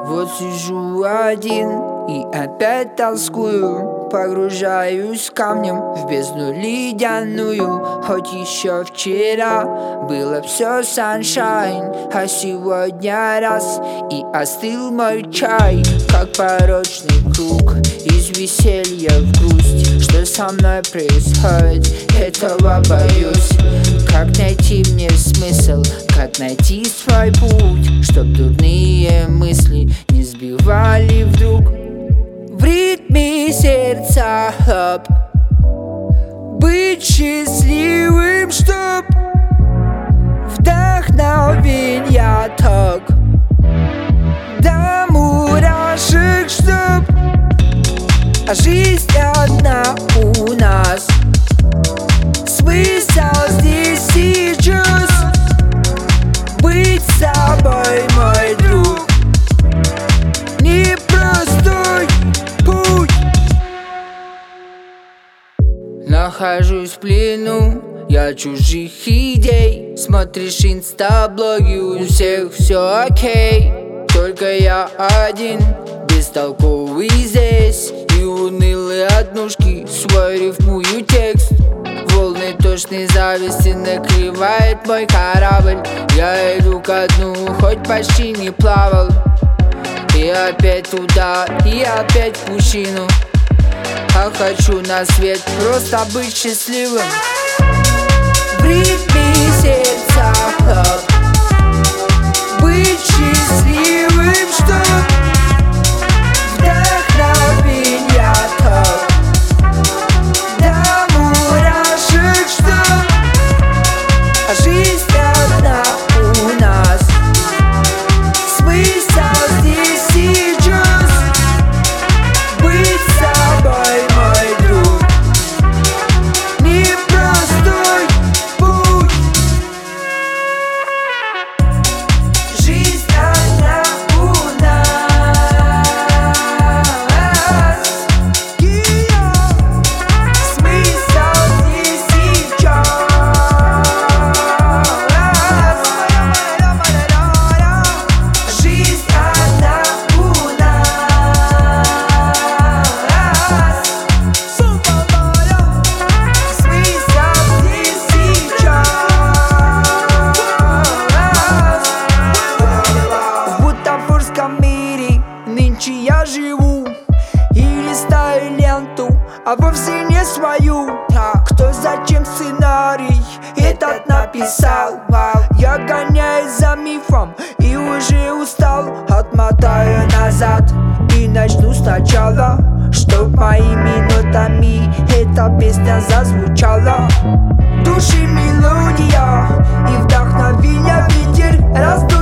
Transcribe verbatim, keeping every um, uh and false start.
Вот сижу один и опять тоскую, погружаюсь камнем в бездну ледяную. Хоть еще вчера было все sunshine, а сегодня раз и остыл мой чай. Как порочный круг из веселья в грусть. Что со мной происходит, этого боюсь. Как найти мне смысл, как найти свой путь, чтоб дурные мысли не сбивали вдруг. В ритме сердца хлоп, быть счастливым, чтоб вдохновенья ток, до мурашек, чтоб а жизнь одна у нас. Смысл здесь сейчас быть собой, мой друг. Непростой путь. Нахожусь в плену я чужих идей. Смотришь инстаблоги, у всех все окей. Только я один, бестолковый здесь. И унылые однушки, свой рифмую текст. Волны тошной зависти накрывает мой корабль. Я иду ко дну, хоть почти не плавал. И опять туда, и опять в пучину. А хочу на свет просто быть счастливым. В ритме сердца хлоп, быть счастливым, чтоб вдохновенья ток, до мурашек, чтоб а жизнь одна у нас. Смысл здесь сейчас быть собой, мой друг. Непростой путь. Жизнь одна у нас. Смысл здесь сейчас. Жизнь одна у нас. Смысл здесь сейчас. В бутафорском мире нынче я живу и листаю ленту, а вовсе не свою. Кто зачем сценарий этот написал? Я гоняюсь за мифом и уже устал. Отмотаю назад и начну сначала, чтоб моими нотами эта песня зазвучала. Души мелодия и вдохновение ветер раздул.